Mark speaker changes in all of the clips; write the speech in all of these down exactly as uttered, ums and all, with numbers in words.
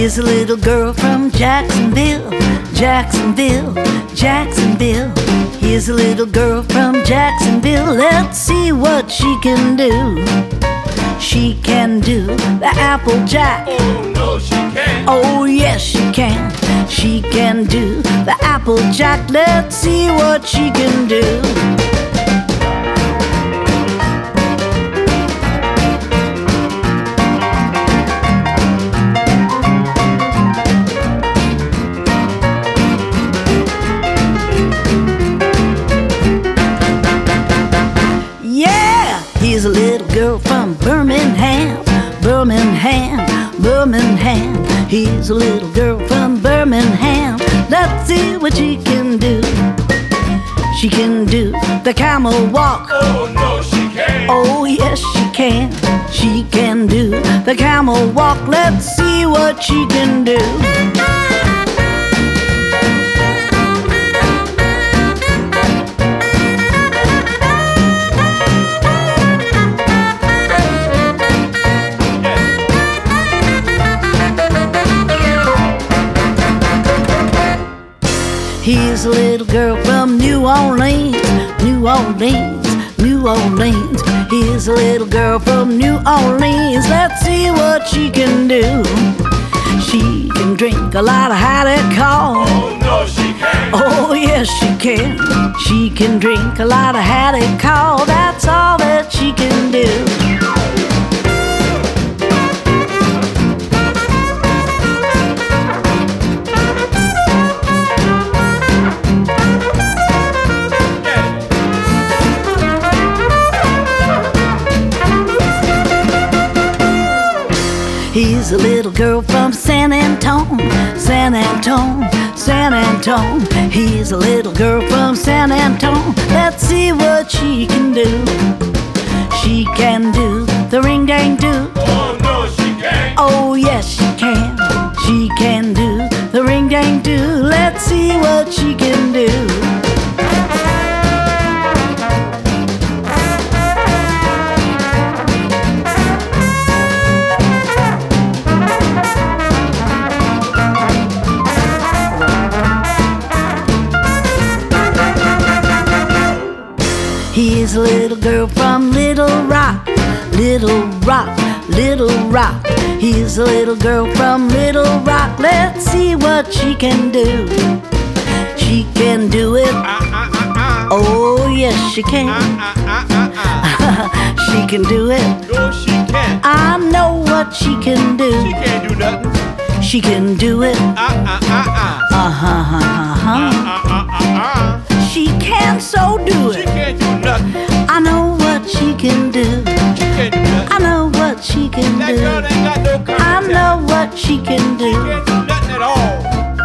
Speaker 1: Here's a little girl from Jacksonville, Jacksonville, Jacksonville. Here's a little girl from Jacksonville. Let's see what she can do. She can do the Applejack.
Speaker 2: Oh, no, she can't.
Speaker 1: Oh, yes, she can. She can do the Applejack. Let's see what she can do. Here's a little girl from Birmingham, Birmingham, Birmingham. Here's a little girl from Birmingham. Let's see what she can do. She can do the camel walk.
Speaker 2: Oh, no, she can't.
Speaker 1: Oh, yes, she can. She can do the camel walk. Let's see what she can do. Here's a little girl from New Orleans, New Orleans, New Orleans. Here's a little girl from New Orleans. Let's see what she can do. She can drink a lot of Haddock-Hall.
Speaker 2: Oh, no, she can't.
Speaker 1: Oh, yes, she can. She can drink a lot of Haddock-Hall. That's all that she can do. Here's a little girl from San Antone, San Antone, San Antone. Here's a little girl from San Antone. Let's see what she can do. She can do the ring-dang-do.
Speaker 2: Oh, no, she can't.
Speaker 1: Oh, yes, she can. She can do the ring-dang-do. Let's see what she can do. Here's a little girl from Little Rock, Little Rock, Little Rock. Here's a little girl from Little Rock. Let's see what she can do. She can do it.
Speaker 2: Uh, uh, uh, uh.
Speaker 1: Oh, yes, she can.
Speaker 2: Uh, uh, uh, uh.
Speaker 1: She can do it.
Speaker 2: No, she can't.
Speaker 1: I know what she can do.
Speaker 2: She can't do nothing.
Speaker 1: She can do it.
Speaker 2: Uh, uh, uh, uh.
Speaker 1: Uh-huh, uh-huh.
Speaker 2: Uh, uh, uh, uh.
Speaker 1: She can so do
Speaker 2: She
Speaker 1: it.
Speaker 2: can't do nothing.
Speaker 1: I know what she can do.
Speaker 2: She can't do nothing.
Speaker 1: I know what she can
Speaker 2: That
Speaker 1: do.
Speaker 2: girl ain't got no common
Speaker 1: I
Speaker 2: sense.
Speaker 1: know what she can
Speaker 2: She
Speaker 1: do.
Speaker 2: can't do nothing at all.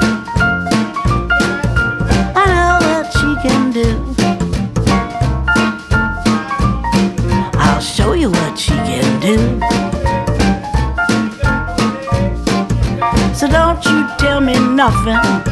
Speaker 1: I know what she can do. I'll show you what she can do. So don't you tell me nothing.